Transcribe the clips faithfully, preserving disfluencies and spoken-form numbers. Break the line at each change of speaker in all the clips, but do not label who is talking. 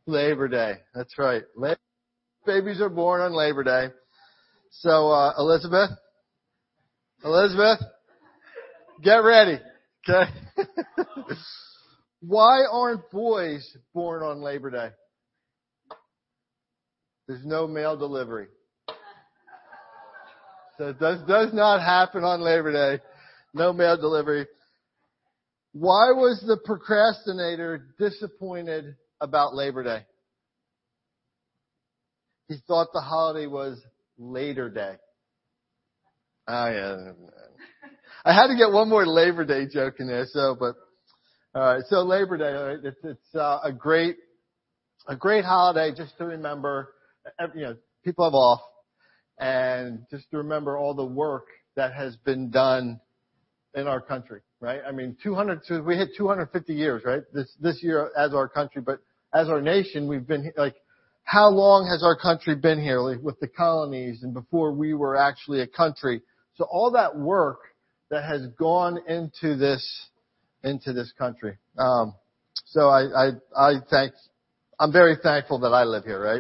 Labor Day. That's right. La- babies are born on Labor Day. So, uh, Elizabeth, Elizabeth, get ready. Okay. Why aren't boys born on Labor Day? There's no mail delivery. So it does, does not happen on Labor Day. No mail delivery. Why was the procrastinator disappointed about Labor Day? He thought the holiday was later day. Oh yeah. I had to get one more Labor Day joke in there, so, but, alright, so Labor Day, all right, it's, it's, uh, a great, a great holiday just to remember, you know, people have off, and just to remember all the work that has been done in our country, right? I mean, two hundred, so we hit two hundred fifty years, right? This, this year as our country, but as our nation, we've been, like, how long has our country been here, like, with the colonies and before we were actually a country? So all that work that has gone into this, into this country. Um, so I, I, I thank, I'm very thankful that I live here, right?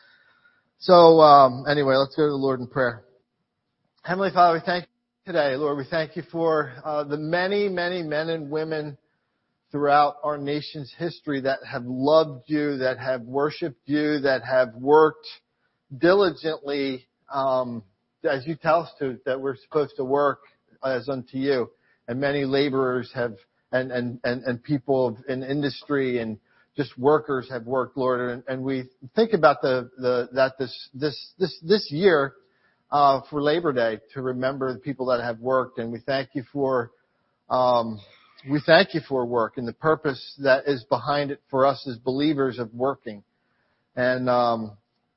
So, um, anyway, let's go to the Lord in prayer. Heavenly Father, we thank you today, Lord. We thank you for, uh, the many, many men and women throughout our nation's history that have loved you, that have worshiped you, that have worked diligently, um, as you tell us to, that we're supposed to work as unto you. And many laborers have, and, and, and, and people in industry and just workers have worked, Lord. And, and we think about the, the, that this, this, this, this year, uh, for Labor Day to remember the people that have worked. And we thank you for, um, we thank you for work and the purpose that is behind it for us as believers of working. And, um,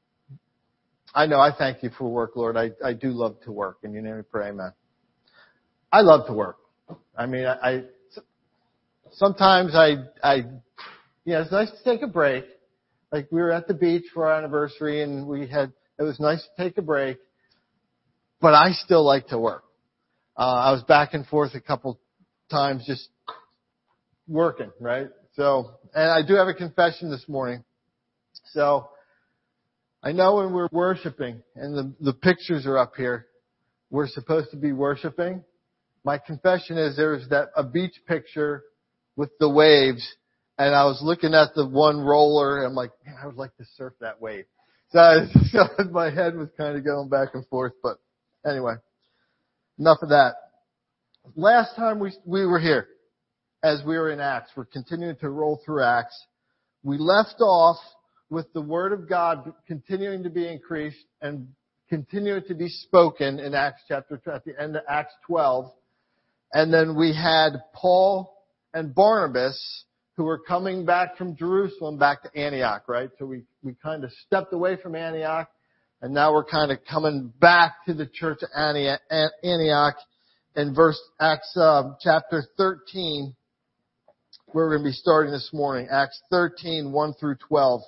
I know I thank you for work, Lord. I, I do love to work. In your name we pray, amen. I love to work. I mean, I, I sometimes I, I, you know, it's nice to take a break. Like we were at the beach for our anniversary and we had, it was nice to take a break, but I still like to work. Uh, I was back and forth a couple times just working, right? So, and I do have a confession this morning. So, I know when we're worshiping, and the, the pictures are up here, we're supposed to be worshiping. My confession is there's that, a beach picture with the waves, and I was looking at the one roller, and I'm like, man, I would like to surf that wave. So, I, so my head was kind of going back and forth, but anyway, enough of that. Last time we, we were here, as we were in Acts, we're continuing to roll through Acts. We left off with the Word of God continuing to be increased and continuing to be spoken in Acts chapter, at the end of Acts twelve. And then we had Paul and Barnabas who were coming back from Jerusalem back to Antioch, right? So we, we kind of stepped away from Antioch and now we're kind of coming back to the church of Antioch in verse, Acts, uh, chapter thirteen, where we're going to be starting this morning. Acts thirteen, one through twelve.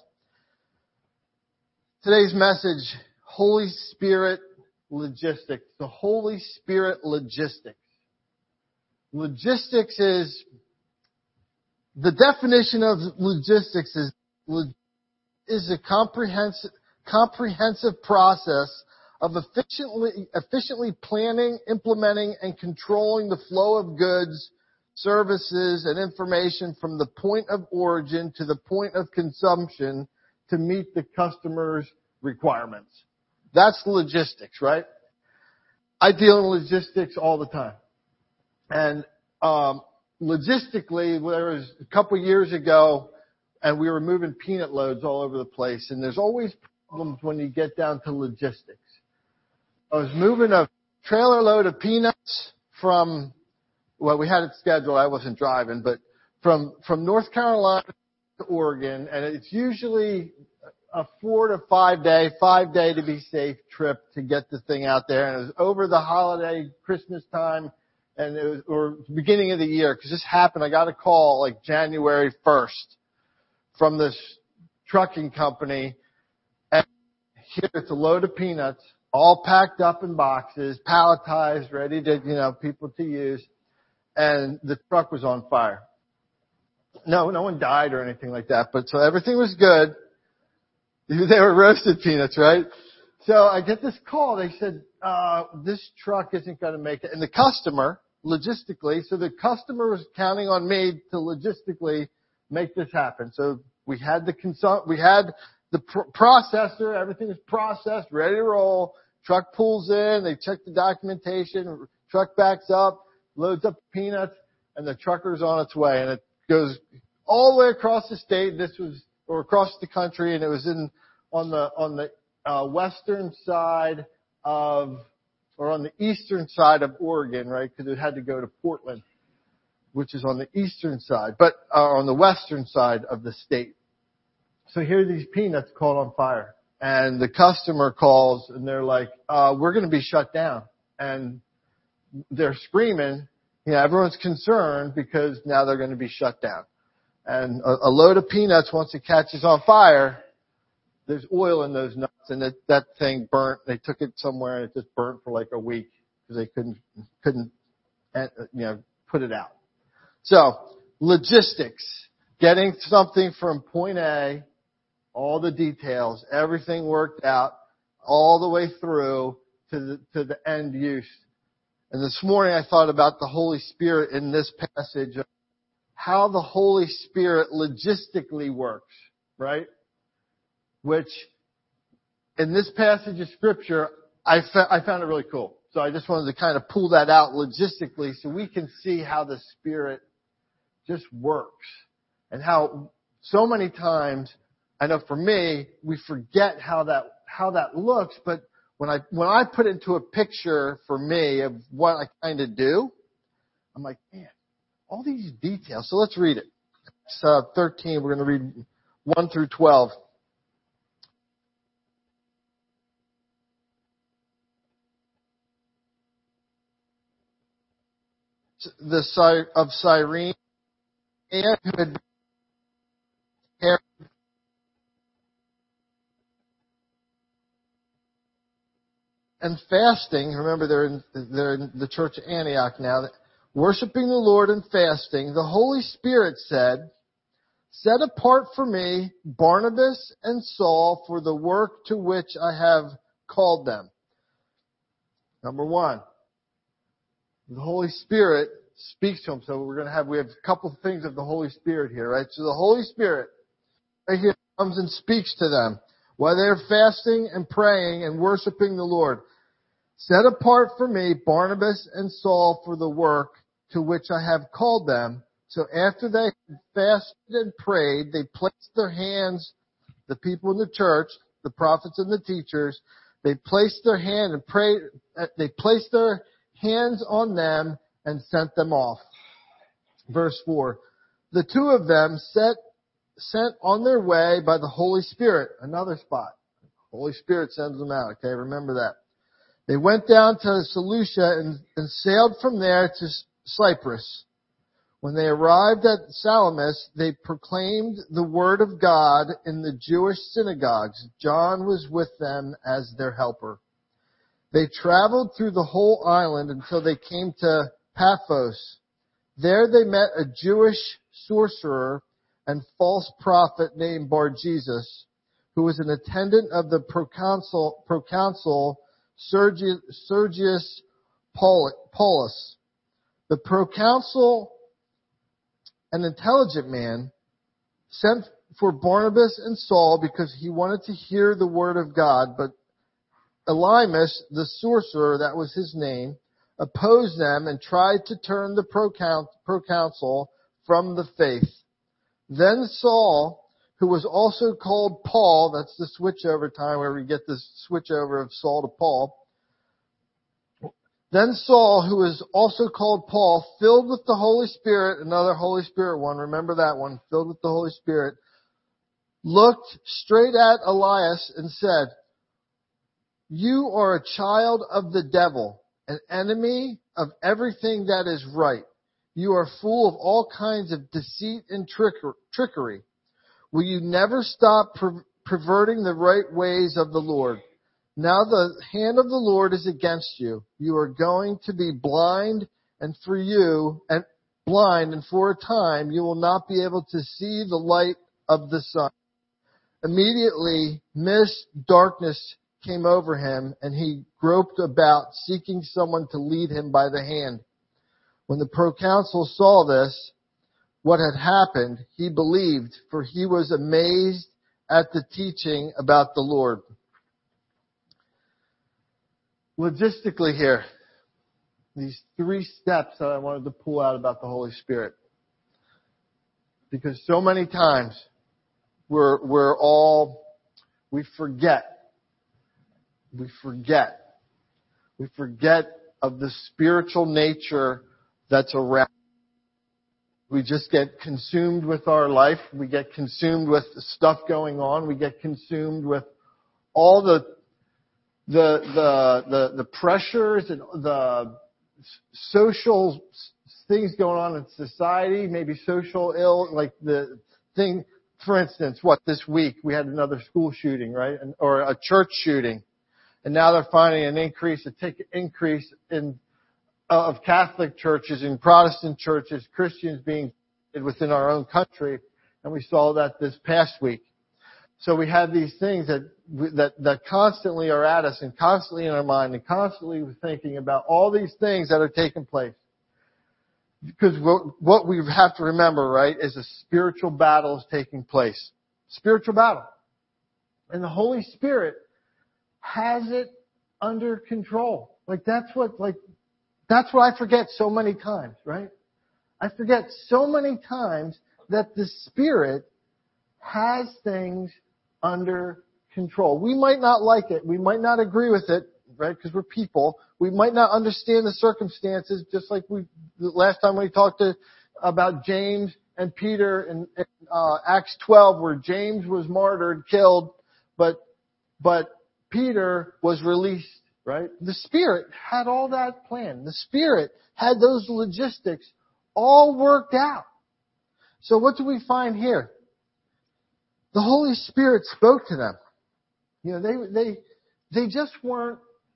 Today's message, Holy Spirit logistics. The Holy Spirit logistics. Logistics is, the definition of logistics is, is a comprehensive, comprehensive process of efficiently, efficiently planning, implementing, and controlling the flow of goods, services, and information from the point of origin to the point of consumption to meet the customer's requirements. That's logistics, right? I deal in logistics all the time. And um logistically, there was a couple of years ago, and we were moving peanut loads all over the place, and there's always problems when you get down to logistics. I was moving a trailer load of peanuts from, well, we had it scheduled, I wasn't driving, but from from North Carolina to Oregon, and it's usually a four to five day, five day to be safe trip to get the thing out there. And it was over the holiday, Christmas time, and it was, or beginning of the year, because this happened. I got a call like January first from this trucking company. And here it's a load of peanuts, all packed up in boxes, palletized, ready to, you know, people to use. And the truck was on fire. No, no one died or anything like that, but so everything was good. They were roasted peanuts, right? So I get this call. They said, uh, this truck isn't going to make it. And the customer, logistically, so the customer was counting on me to logistically make this happen. So we had the consult, we had the pr- processor, everything is processed, ready to roll. Truck pulls in, they check the documentation, truck backs up, loads up peanuts, and the trucker's on its way. And it goes all the way across the state. This was, or across the country, and it was in, on the, on the, uh, western side of, or on the eastern side of Oregon, right? Because it had to go to Portland, which is on the eastern side, but uh, on the western side of the state. So here are these peanuts caught on fire. And the customer calls and they're like, uh, we're going to be shut down. And they're screaming, you know, everyone's concerned because now they're going to be shut down. And a, a load of peanuts, once it catches on fire, there's oil in those nuts, and that, that thing burnt. They took it somewhere and it just burnt for like a week because they couldn't, couldn't, you know, put it out. So, logistics, getting something from point A, all the details, everything worked out all the way through to the, to the end use. And this morning I thought about the Holy Spirit in this passage, how the Holy Spirit logistically works, right? Which, in this passage of Scripture, I, fa- I found it really cool. So I just wanted to kind of pull that out logistically so we can see how the Spirit just works. And how so many times, I know for me, we forget how that, how that looks, but when I, when I put it into a picture for me of what I kind of do, I'm like, man, all these details. So let's read it. It's uh, thirteen. We're going to read one through twelve. The of Cyrene, and who had been and fasting. Remember, they're in, they're in the church of Antioch now. Worshiping the Lord and fasting, the Holy Spirit said, "Set apart for me Barnabas and Saul for the work to which I have called them." Number one, the Holy Spirit speaks to them. So we're going to have, we have a couple of things of the Holy Spirit here, right? So the Holy Spirit right here comes and speaks to them while they're fasting and praying and worshiping the Lord. "Set apart for me Barnabas and Saul for the work to which I have called them." So after they fasted and prayed, they placed their hands, the people in the church, the prophets and the teachers, they placed their hand and prayed, they placed their hands on them and sent them off. Verse four. The two of them set, sent on their way by the Holy Spirit. Another spot. Holy Spirit sends them out. Okay, remember that. They went down to Seleucia and, and sailed from there to Cyprus. When they arrived at Salamis, they proclaimed the word of God in the Jewish synagogues. John was with them as their helper. They traveled through the whole island until they came to Paphos. There they met a Jewish sorcerer and false prophet named Bar-Jesus, who was an attendant of the proconsul, proconsul Sergius, Sergius Paulus. The proconsul, an intelligent man, sent for Barnabas and Saul because he wanted to hear the word of God, but Elymas, the sorcerer, that was his name, opposed them and tried to turn the proconsul from the faith. Then Saul, who was also called Paul, that's the switch over time where we get this switch over of Saul to Paul. Then Saul, who was also called Paul, filled with the Holy Spirit, another Holy Spirit one, remember that one, filled with the Holy Spirit, looked straight at Elias and said, "You are a child of the devil, an enemy of everything that is right. You are full of all kinds of deceit and trickery. Will you never stop per- perverting the right ways of the Lord? Now the hand of the Lord is against you. You are going to be blind, and for you, and blind, and for a time you will not be able to see the light of the sun." Immediately, mist, darkness came over him, and he groped about, seeking someone to lead him by the hand. When the proconsul saw this, what had happened, he believed, for he was amazed at the teaching about the Lord. Logistically here, these three steps that I wanted to pull out about the Holy Spirit. Because so many times we're, we're all, we forget. We forget. We forget of the spiritual nature that's around. We just get consumed with our life. We get consumed with the stuff going on. We get consumed with all the the the the, the pressures and the social things going on in society. Maybe social ill, like the thing. For instance, what this week we had another school shooting, right, and, or a church shooting, and now they're finding an increase, a ticket increase in. Of Catholic churches and Protestant churches, Christians being within our own country, and we saw that this past week. So we have these things that that that constantly are at us and constantly in our mind and constantly we're thinking about all these things that are taking place. Because what, what we have to remember, right, is a spiritual battle is taking place. Spiritual battle. And the Holy Spirit has it under control. Like that's what, like, That's what I forget so many times, right? I forget so many times that the Spirit has things under control. We might not like it. We might not agree with it, right? Because we're people. We might not understand the circumstances, just like we, the last time we talked to, about James and Peter in, in uh, Acts twelve, where James was martyred, killed, but, but Peter was released. Right? The Spirit had all that planned. The Spirit had those logistics all worked out. So what do we find here? The Holy Spirit spoke to them. You know, they, they, they just weren't,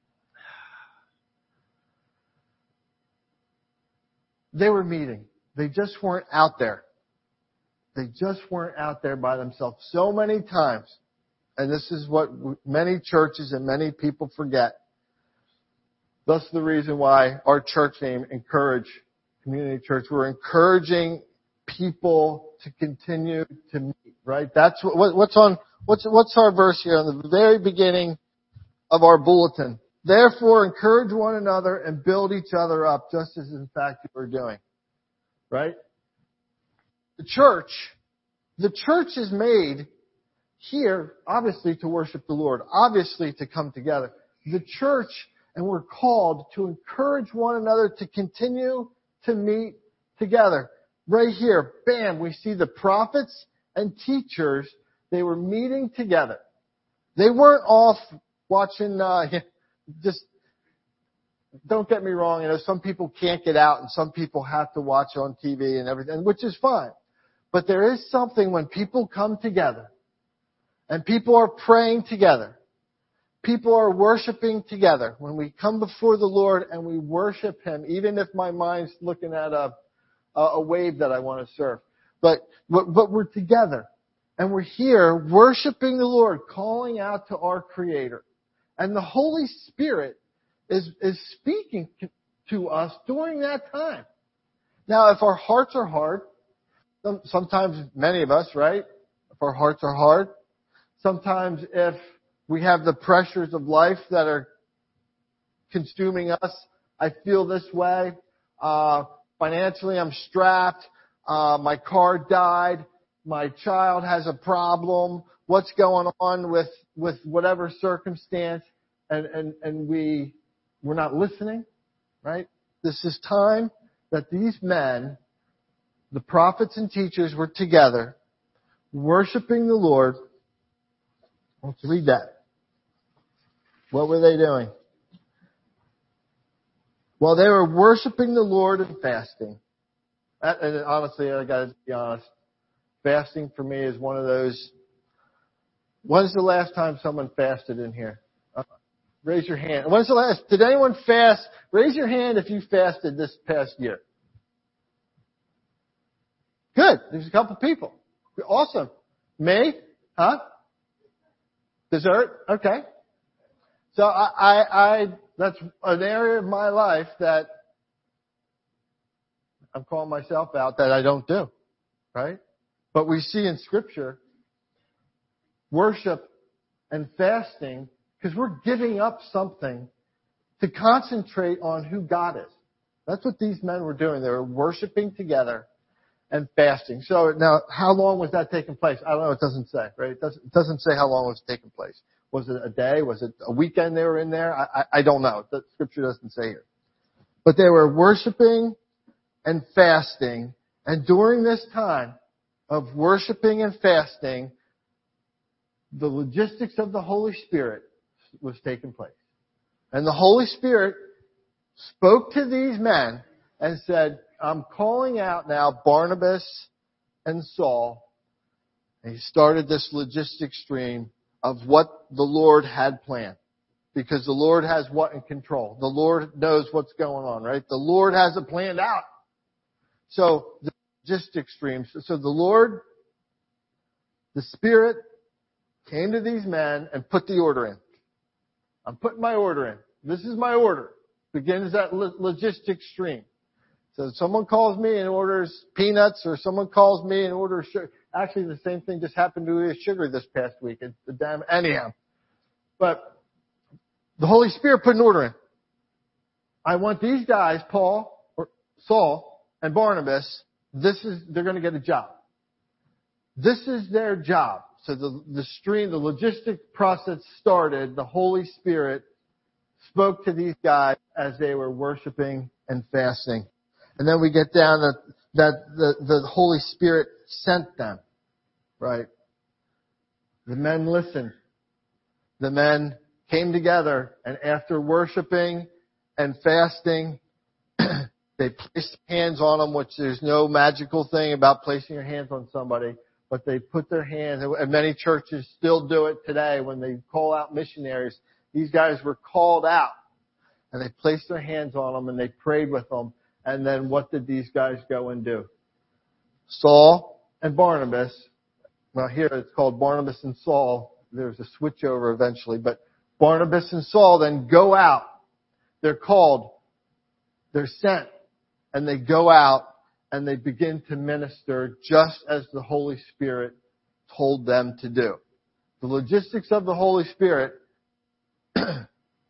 they were meeting. They just weren't out there. They just weren't out there by themselves. So many times, and this is what many churches and many people forget. Thus the reason why our church name, Encourage Community Church, we're encouraging people to continue to meet, right? That's what, what's on, what's, what's our verse here on the very beginning of our bulletin. Therefore, encourage one another and build each other up, just as in fact you are doing, right? The church, the church is made here, obviously to worship the Lord, obviously to come together. The church, and we're called to encourage one another to continue to meet together. Right here, bam, we see the prophets and teachers. They were meeting together. They weren't off watching, uh, just, don't get me wrong, you know, some people can't get out and some people have to watch on T V and everything, which is fine. But there is something when people come together and people are praying together. People are worshiping together. When we come before the Lord and we worship Him, even if my mind's looking at a, a wave that I want to surf. But, but, but we're together. And we're here worshiping the Lord, calling out to our Creator. And the Holy Spirit is, is speaking to us during that time. Now, if our hearts are hard, sometimes many of us, right? If our hearts are hard, sometimes if we have the pressures of life that are consuming us. I feel this way. Uh, financially, I'm strapped. Uh, my car died. My child has a problem. What's going on with, with whatever circumstance? And, and, and we, we're not listening, right? This is time that these men, the prophets and teachers, were together, worshiping the Lord. Let's read that. What were they doing? Well, they were worshiping the Lord and fasting. And honestly, I got to be honest. Fasting for me is one of those. When's the last time someone fasted in here? Uh, raise your hand. When's the last? Did anyone fast? Raise your hand if you fasted this past year. Good. There's a couple people. Awesome. Me? Huh? Dessert? Okay. So I, I, I, that's an area of my life that I'm calling myself out that I don't do, right? But we see in Scripture worship and fasting because we're giving up something to concentrate on who God is. That's what these men were doing. They were worshiping together and fasting. So now, how long was that taking place? I don't know. It doesn't say, right? It doesn't, it doesn't say how long it was taking place. Was it a day? Was it a weekend they were in there? I, I, I don't know. The Scripture doesn't say here. But they were worshiping and fasting. And during this time of worshiping and fasting, the logistics of the Holy Spirit was taking place. And the Holy Spirit spoke to these men and said, I'm calling out now Barnabas and Saul. And he started this logistic stream of what the Lord had planned. Because the Lord has what in control? The Lord knows what's going on, right? The Lord has it planned out. So the logistic stream. So the Lord, the Spirit, came to these men and put the order in. I'm putting my order in. This is my order. Begins that logistic stream. So someone calls me and orders peanuts, or someone calls me and orders sugar. Actually, the same thing just happened to me with sugar this past week. It's the damn anyhow. But the Holy Spirit put an order in. I want these guys, Paul or Saul and Barnabas. This is they're going to get a job. This is their job. So the the stream, the logistic process started. The Holy Spirit spoke to these guys as they were worshiping and fasting. And then we get down that, that the, the Holy Spirit sent them, right? The men listened. The men came together, and after worshiping and fasting, they placed hands on them, which there's no magical thing about placing your hands on somebody, but they put their hands, and many churches still do it today when they call out missionaries. These guys were called out, and they placed their hands on them, and they prayed with them. And then what did these guys go and do? Saul and Barnabas, well, here it's called Barnabas and Saul. There's a switchover eventually, but Barnabas and Saul then go out. They're called, they're sent, and they go out and they begin to minister just as the Holy Spirit told them to do. The logistics of the Holy Spirit, they're,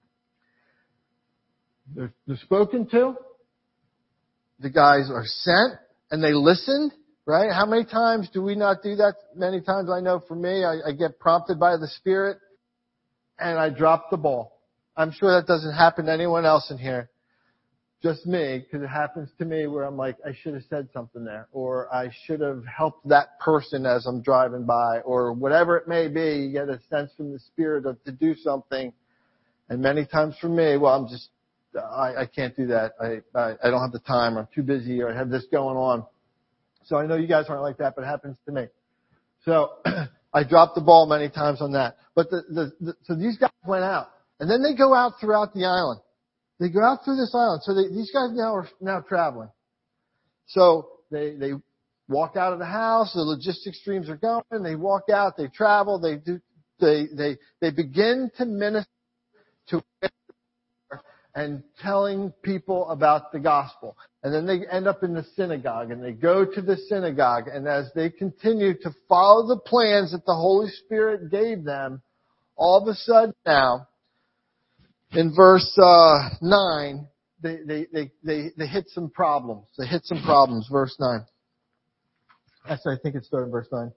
they're spoken to. The guys are sent and they listened, right? How many times do we not do that? Many times I know for me, I, I get prompted by the Spirit and I drop the ball. I'm sure that doesn't happen to anyone else in here. Just me, because it happens to me where I'm like, I should have said something there, or I should have helped that person as I'm driving by, or whatever it may be. You get a sense from the Spirit of to do something. And many times for me, well, I'm just, I, I can't do that. I, I I don't have the time. I'm too busy, or I have this going on. So I know you guys aren't like that, but it happens to me. So I dropped the ball many times on that. But the, the, the so these guys went out, and then they go out throughout the island. They go out through this island. So they, these guys now are now traveling. So they they walk out of the house. The logistic streams are going. They walk out. They travel. They do. They they they begin to minister to and telling people about the gospel. And then they end up in the synagogue, and they go to the synagogue, and as they continue to follow the plans that the Holy Spirit gave them, all of a sudden now, in verse uh, nine, they, they, they, they, they hit some problems. They hit some problems, verse nine. Actually, I think it started in verse nine.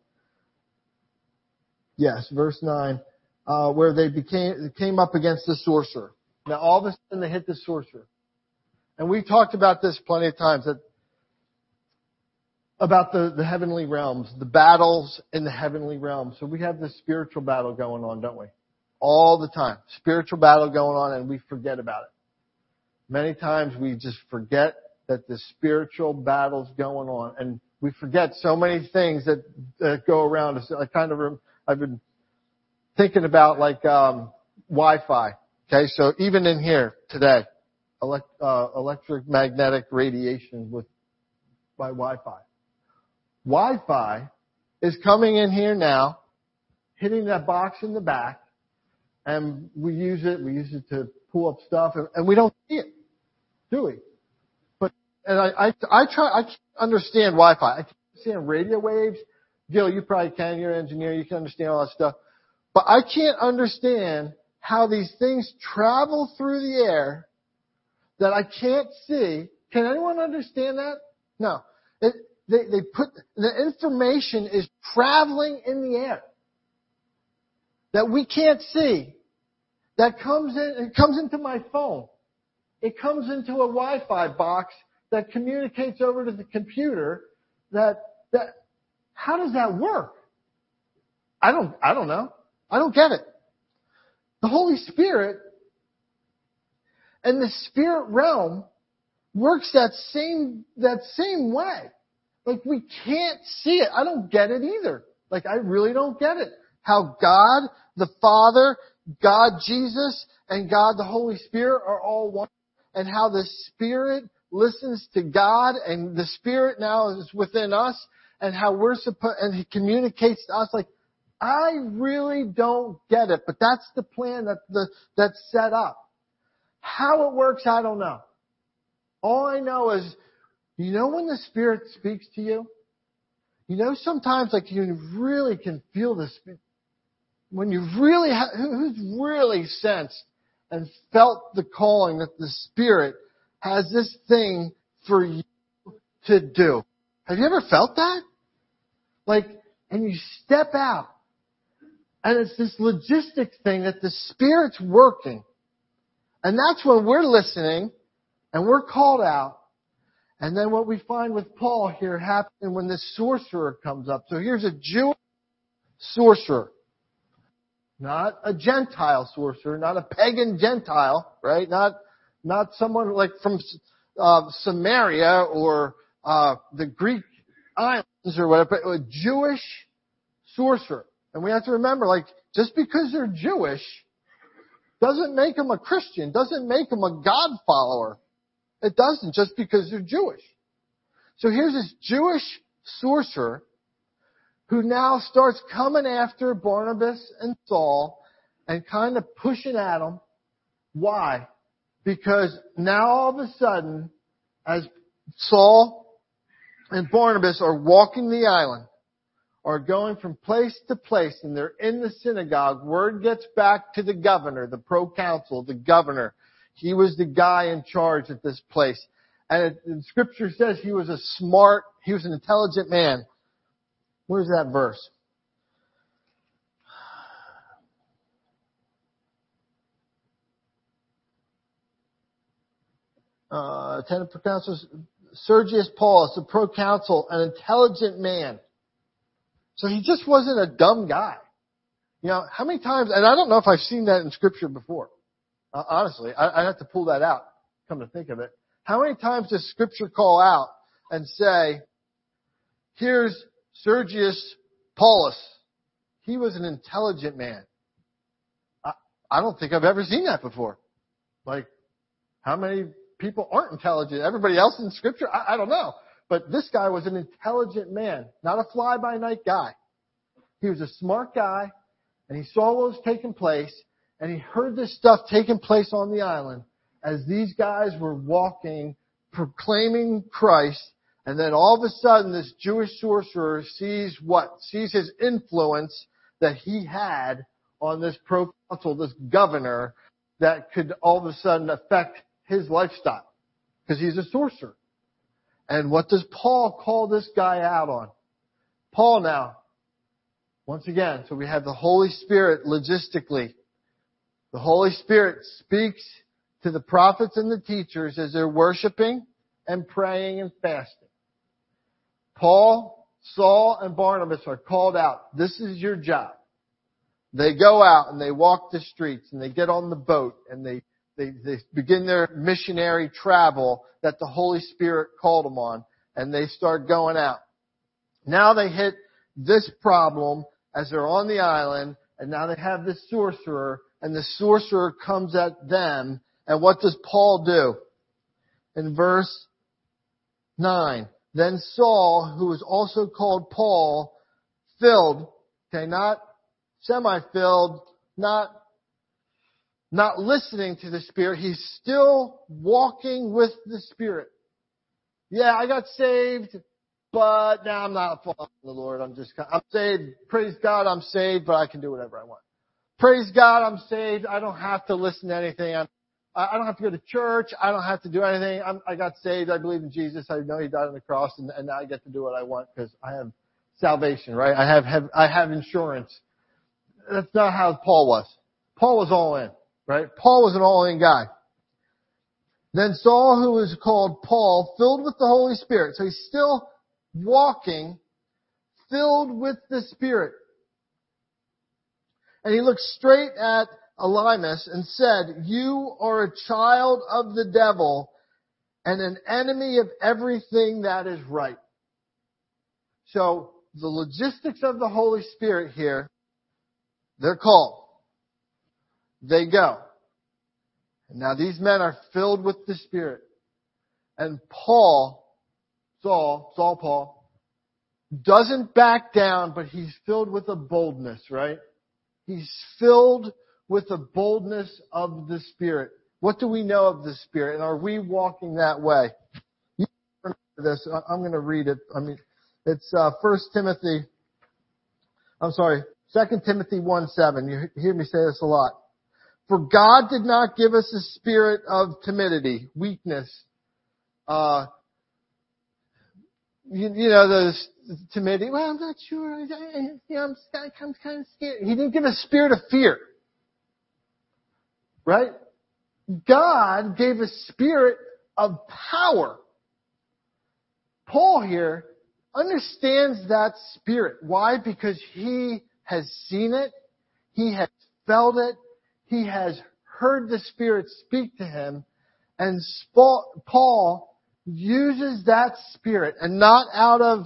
Yes, verse nine, uh, where they became came up against the sorcerer. Now, all of a sudden, they hit the sorcerer. And we talked about this plenty of times, that about the, the heavenly realms, the battles in the heavenly realms. So we have this spiritual battle going on, don't we? All the time. Spiritual battle going on, and we forget about it. Many times we just forget that the spiritual battle's going on, and we forget so many things that, that go around us. I kind of, I've been thinking about like um, Wi-Fi. Okay, so even in here today, elect, uh, electromagnetic radiation with by Wi-Fi. Wi-Fi is coming in here now, hitting that box in the back, and we use it. We use it to pull up stuff, and, and we don't see it, do we? But and I I, I try. I can't understand Wi-Fi. I can't understand radio waves. Gil, you probably can. You're an engineer. You can understand all that stuff. But I can't understand how these things travel through the air that I can't see. Can anyone understand that? No. It, they, they put, the information is traveling in the air that we can't see. That comes in, it comes into my phone. It comes into a Wi-Fi box that communicates over to the computer. That, that, how does that work? I don't, I don't know. I don't get it. The Holy Spirit and the spirit realm works that same, that same way. Like we can't see it. I don't get it either. Like I really don't get it. How God, the Father, God Jesus, and God the Holy Spirit are all one. And how the Spirit listens to God and the Spirit now is within us and how we're supposed, and He communicates to us. Like I really don't get it, but that's the plan that the, that's set up. How it works, I don't know. All I know is, you know when the Spirit speaks to you? You know sometimes like you really can feel the Spirit. When you really, ha- who's really sensed and felt the calling that the Spirit has this thing for you to do? Have you ever felt that? Like, and you step out. And it's this logistic thing that the Spirit's working. And that's when we're listening and we're called out. And then what we find with Paul here happening when this sorcerer comes up. So here's a Jewish sorcerer. Not a Gentile sorcerer, not a pagan Gentile, right? Not, not someone like from uh, Samaria or uh, the Greek islands or whatever, but a Jewish sorcerer. And we have to remember, like, just because they're Jewish doesn't make them a Christian, doesn't make them a God follower. It doesn't, just because they're Jewish. So here's this Jewish sorcerer who now starts coming after Barnabas and Saul and kind of pushing at them. Why? Because now all of a sudden, as Saul and Barnabas are walking the island, are going from place to place, and they're in the synagogue, word gets back to the governor, the proconsul, the governor. He was the guy in charge at this place. And it, the scripture says he was a smart, he was an intelligent man. Where's that verse? Uh, attendant proconsul, Sergius Paulus, the proconsul, an intelligent man. So he just wasn't a dumb guy. You know, how many times, and I don't know if I've seen that in scripture before. Uh, honestly, I, I have to pull that out, come to think of it. How many times does scripture call out and say, here's Sergius Paulus. He was an intelligent man. I, I don't think I've ever seen that before. Like, how many people aren't intelligent? Everybody else in scripture? I, I don't know. But this guy was an intelligent man, not a fly-by-night guy. He was a smart guy, and he saw what was taking place, and he heard this stuff taking place on the island as these guys were walking, proclaiming Christ, and then all of a sudden this Jewish sorcerer sees what? Sees his influence that he had on this proconsul, this governor, that could all of a sudden affect his lifestyle, because he's a sorcerer. And what does Paul call this guy out on? Paul now, once again, so we have the Holy Spirit logistically. The Holy Spirit speaks to the prophets and the teachers as they're worshiping and praying and fasting. Paul, Saul, and Barnabas are called out. This is your job. They go out and they walk the streets and they get on the boat and they They, they begin their missionary travel that the Holy Spirit called them on, and they start going out. Now they hit this problem as they're on the island, and now they have this sorcerer, and the sorcerer comes at them, and what does Paul do? In verse nine, then Saul, who was also called Paul, filled, okay, not semi-filled, not not listening to the Spirit. He's still walking with the Spirit. Yeah, I got saved, but now I'm not following the Lord. I'm just, I'm saved. Praise God, I'm saved, but I can do whatever I want. Praise God, I'm saved. I don't have to listen to anything. I'm, I don't have to go to church. I don't have to do anything. I'm, I got saved. I believe in Jesus. I know He died on the cross, and, and now I get to do what I want because I have salvation, right? I have, have, I have insurance. That's not how Paul was. Paul was all in, right? Paul was an all-in guy. Then Saul, who was called Paul, filled with the Holy Spirit. So he's still walking, filled with the Spirit. And he looked straight at Elymas and said, "You are a child of the devil and an enemy of everything that is right." So the logistics of the Holy Spirit here, they're called. They go. And now these men are filled with the Spirit. And Paul, Saul, Saul Paul, doesn't back down, but he's filled with a boldness, right? He's filled with the boldness of the Spirit. What do we know of the Spirit? And are we walking that way? You remember this. I'm going to read it. I mean, it's uh, First Timothy. I'm sorry, Second Timothy one seven. You hear me say this a lot. For God did not give us a spirit of timidity, weakness, uh, you, you know, those timidity. Well, I'm not sure. You know, I'm, I'm kind of scared. He didn't give us a spirit of fear. Right? God gave a spirit of power. Paul here understands that spirit. Why? Because he has seen it. He has felt it. He has heard the Spirit speak to him. And Paul uses that spirit, and not out of,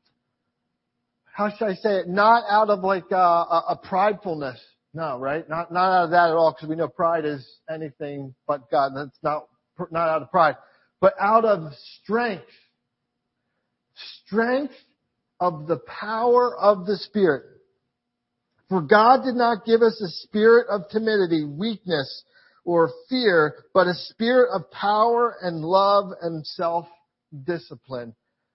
how should I say it, not out of like a, a, a pridefulness. No, right? Not, not out of that at all, because we know pride is anything but God. That's not, not out of pride. But out of strength. Strength of the power of the Spirit. For God did not give us a spirit of timidity, weakness, or fear, but a spirit of power and love and self-discipline.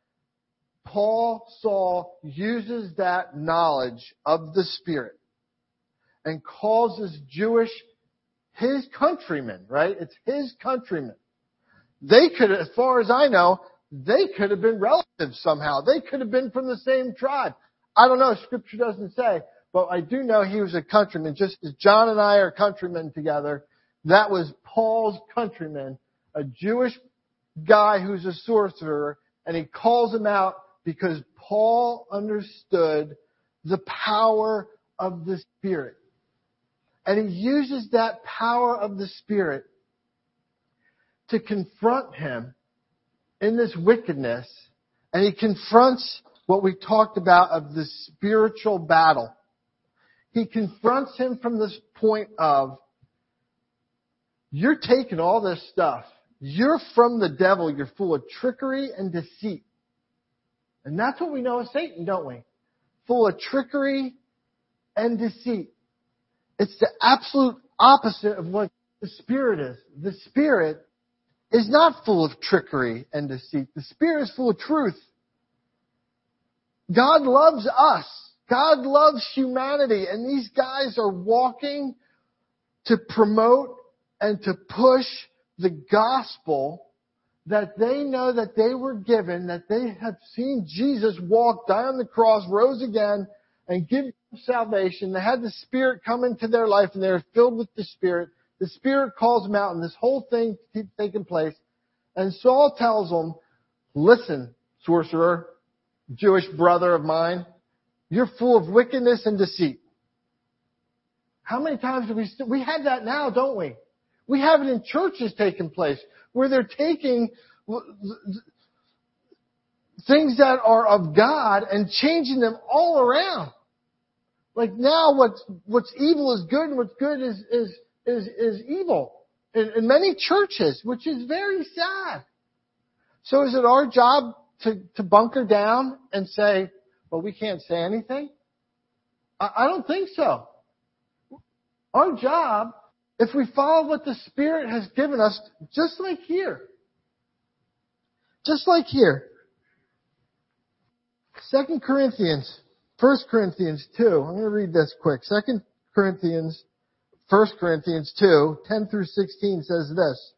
Paul, Saul, uses that knowledge of the Spirit and calls his Jewish, his countrymen, right? It's his countrymen. They could, as far as I know, they could have been relatives somehow. They could have been from the same tribe. I don't know. Scripture doesn't say. But I do know he was a countryman. Just as John and I are countrymen together, that was Paul's countryman, a Jewish guy who's a sorcerer, and he calls him out because Paul understood the power of the Spirit. And he uses that power of the Spirit to confront him in this wickedness. And he confronts what we talked about of the spiritual battle. He confronts him from this point of, you're taking all this stuff. You're from the devil. You're full of trickery and deceit. And that's what we know of Satan, don't we? Full of trickery and deceit. It's the absolute opposite of what the Spirit is. The Spirit is not full of trickery and deceit. The Spirit is full of truth. God loves us. God loves humanity. And these guys are walking to promote and to push the gospel that they know that they were given, that they have seen Jesus walk, die on the cross, rose again, and give them salvation. They had the Spirit come into their life, and they were filled with the Spirit. The Spirit calls them out, and this whole thing keeps taking place. And Saul tells them, listen, sorcerer, Jewish brother of mine, you're full of wickedness and deceit. How many times do we, st- we have that now, don't we? We have it in churches taking place where they're taking things that are of God and changing them all around. Like now what's, what's evil is good and what's good is, is, is, is evil in, in many churches, which is very sad. So is it our job to, to bunker down and say, well, we can't say anything? I, I don't think so. Our job if we follow what the Spirit has given us, just like here. Just like here. Second Corinthians, First Corinthians two. I'm going to read this quick. Second Corinthians, First Corinthians two, ten through sixteen says this.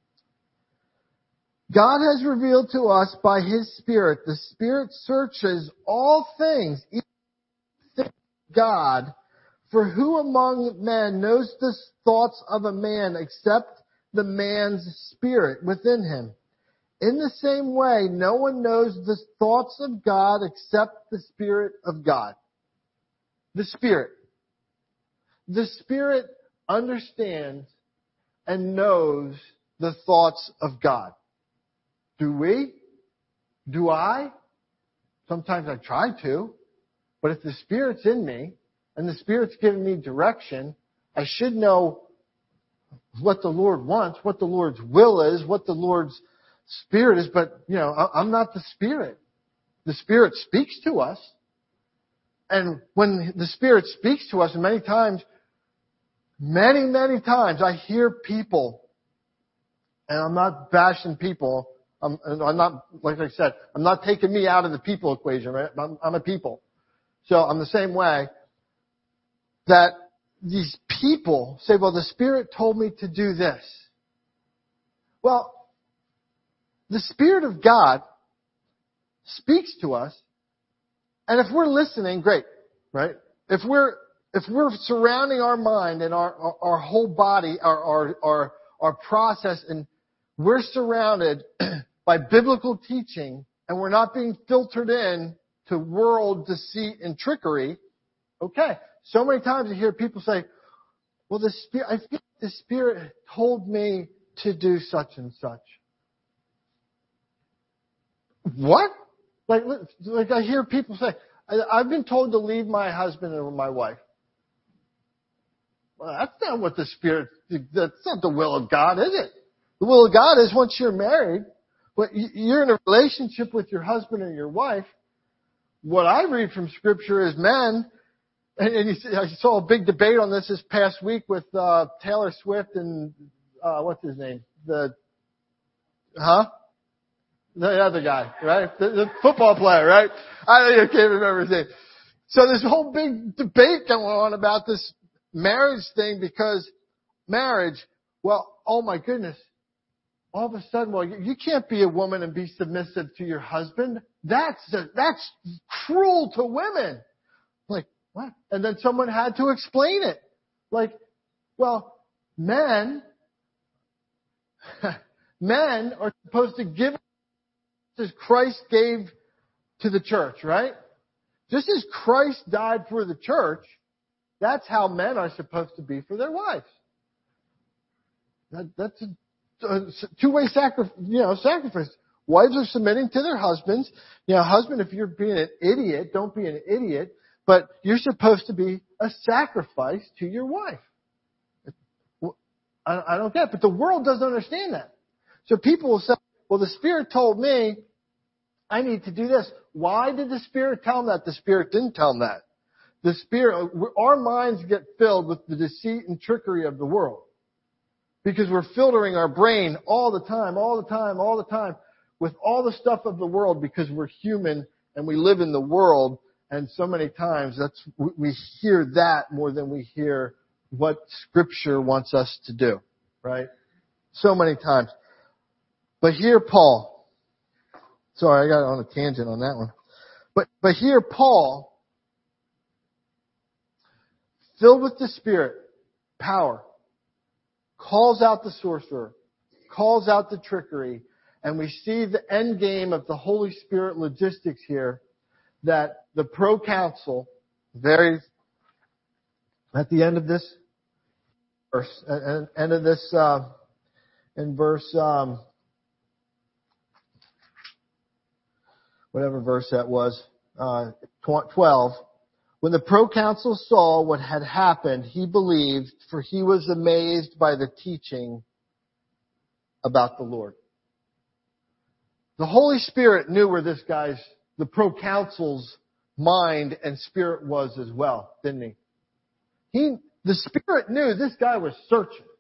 God has revealed to us by His Spirit. The Spirit searches all things, even things of God. For who among men knows the thoughts of a man except the man's spirit within him? In the same way, no one knows the thoughts of God except the Spirit of God. The Spirit. The Spirit understands and knows the thoughts of God. Do we? Do I? Sometimes I try to. But if the Spirit's in me, and the Spirit's giving me direction, I should know what the Lord wants, what the Lord's will is, what the Lord's Spirit is. But, you know, I'm not the Spirit. The Spirit speaks to us. And when the Spirit speaks to us, and many times, many, many times, I hear people, and I'm not bashing people. I'm, I'm not, like I said, I'm not taking me out of the people equation, right? I'm, I'm a people. So I'm the same way. That these people say, well, the Spirit told me to do this. Well, the Spirit of God speaks to us, and if we're listening, great, right? If we're if we're surrounding our mind and our our, our whole body, our, our our our process, and we're surrounded by biblical teaching, and we're not being filtered in to world deceit and trickery, okay. So many times you hear people say, well, the Spirit, I feel the Spirit told me to do such and such. What? Like, like I hear people say, I've been told to leave my husband and my wife. Well, that's not what the Spirit, that's not the will of God, is it? The will of God is once you're married, but you're in a relationship with your husband or your wife. What I read from Scripture is men. And, and you see, I saw a big debate on this this past week with uh, Taylor Swift and uh, what's his name? The huh? The other guy, right? The, the football player, right? I, I can't remember his name. So there's a whole big debate going on about this marriage thing because marriage. Well, oh my goodness! All of a sudden, well, you, you can't be a woman and be submissive to your husband. That's a, that's cruel to women. Like. What? And then someone had to explain it. Like, well, men, men are supposed to give as Christ gave to the church, right? Just as Christ died for the church, that's how men are supposed to be for their wives. That, that's a, a two-way sacrifice, you know, sacrifice. Wives are submitting to their husbands. You know, husband, if you're being an idiot, don't be an idiot. But you're supposed to be a sacrifice to your wife. I don't get it, but the world doesn't understand that. So people will say, well, the Spirit told me I need to do this. Why did the Spirit tell them that? The Spirit didn't tell them that. The Spirit, our minds get filled with the deceit and trickery of the world. Because we're filtering our brain all the time, all the time, all the time with all the stuff of the world because we're human and we live in the world. And so many times that's, we hear that more than we hear what Scripture wants us to do, right? So many times. But here Paul, sorry, I got on a tangent on that one. But, but here Paul, filled with the Spirit, power, calls out the sorcerer, calls out the trickery, and we see the end game of the Holy Spirit logistics here, that the proconsul, very, at the end of this verse, at end of this, uh, in verse, um, whatever verse that was, uh, twelve, when the proconsul saw what had happened, he believed, for he was amazed by the teaching about the Lord. The Holy Spirit knew where this guy's, the proconsul's mind and spirit was as well, didn't he? He, the Spirit knew this guy was searching.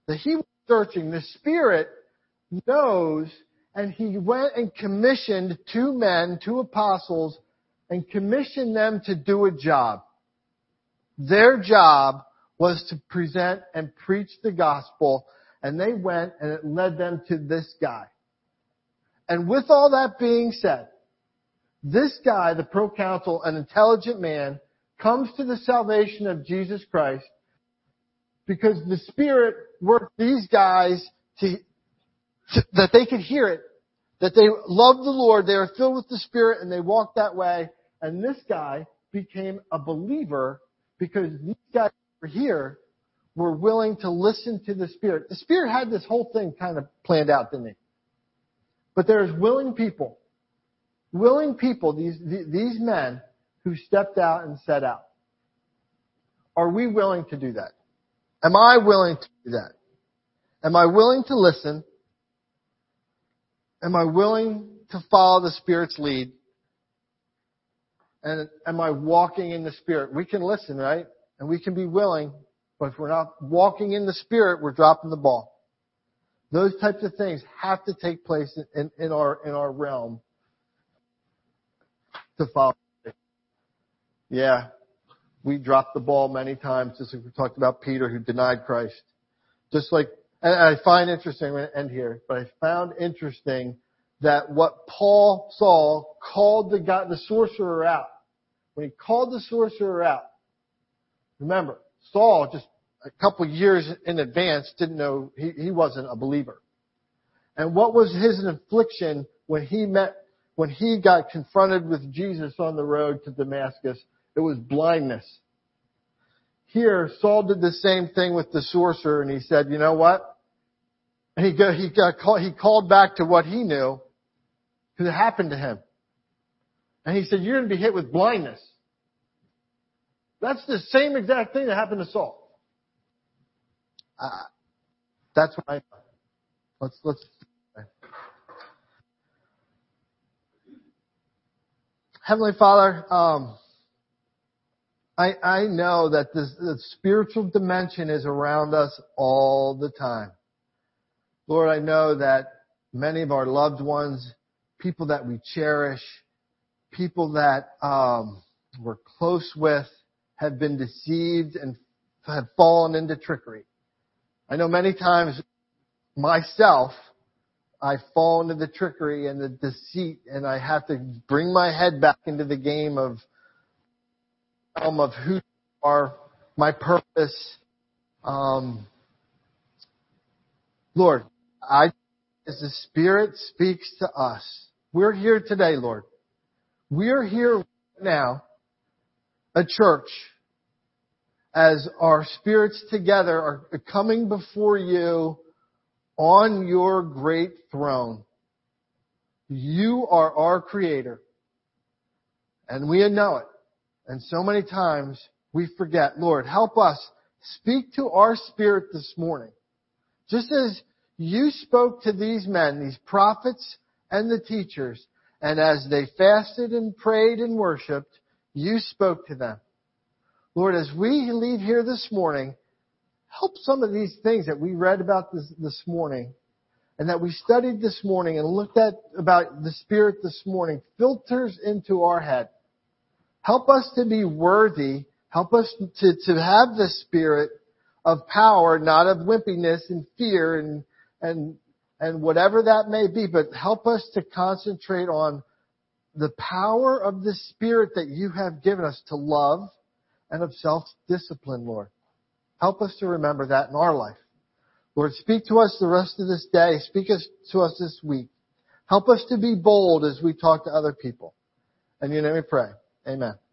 that he was searching. The Spirit knows, and he went and commissioned two men, two apostles, and commissioned them to do a job. Their job was to present and preach the gospel, and they went and it led them to this guy. And with all that being said, this guy, the proconsul, an intelligent man, comes to the salvation of Jesus Christ because the Spirit worked these guys to, to that they could hear it, that they loved the Lord, they were filled with the Spirit, and they walked that way. And this guy became a believer because these guys over here were willing to listen to the Spirit. The Spirit had this whole thing kind of planned out, didn't he? But there's willing people. Willing people, these, these men who stepped out and set out. Are we willing to do that? Am I willing to do that? Am I willing to listen? Am I willing to follow the Spirit's lead? And am I walking in the Spirit? We can listen, right? And we can be willing, but if we're not walking in the Spirit, we're dropping the ball. Those types of things have to take place in, in our in our realm to follow. Yeah, we dropped the ball many times, just like we talked about Peter who denied Christ. Just like, and I find interesting, I'm going to end here, but I found interesting that what Paul saw called the guy, the sorcerer out. When he called the sorcerer out, remember, Saul just a couple years in advance didn't know he, he wasn't a believer. And what was his affliction when he met, when he got confronted with Jesus on the road to Damascus? It was blindness. Here, Saul did the same thing with the sorcerer, and he said, you know what? And he got, he got called, he called back to what he knew, because it happened to him. And he said, you're going to be hit with blindness. That's the same exact thing that happened to Saul. Uh, that's what I know. Let's, let's. Heavenly Father, um, I, I know that this, the spiritual dimension is around us all the time. Lord, I know that many of our loved ones, people that we cherish, people that um, we're close with, have been deceived and have fallen into trickery. I know many times myself, I fall into the trickery and the deceit, and I have to bring my head back into the game of um, of who you are, my purpose. Um, Lord, I as the Spirit speaks to us. We're here today, Lord. We're here right now, a church, as our spirits together are coming before you on your great throne. You are our Creator, and we know it. And so many times we forget. Lord, help us speak to our spirit this morning. Just as you spoke to these men, these prophets and the teachers, and as they fasted and prayed and worshiped, you spoke to them. Lord, as we leave here this morning, help some of these things that we read about this, this morning and that we studied this morning and looked at about the Spirit this morning filters into our head. Help us to be worthy. Help us to, to have the spirit of power, not of wimpiness and fear and, and, and whatever that may be, but help us to concentrate on the power of the Spirit that you have given us to love and of self-discipline, Lord. Help us to remember that in our life. Lord, speak to us the rest of this day. Speak us, to us this week. Help us to be bold as we talk to other people. And in your name we pray. Amen.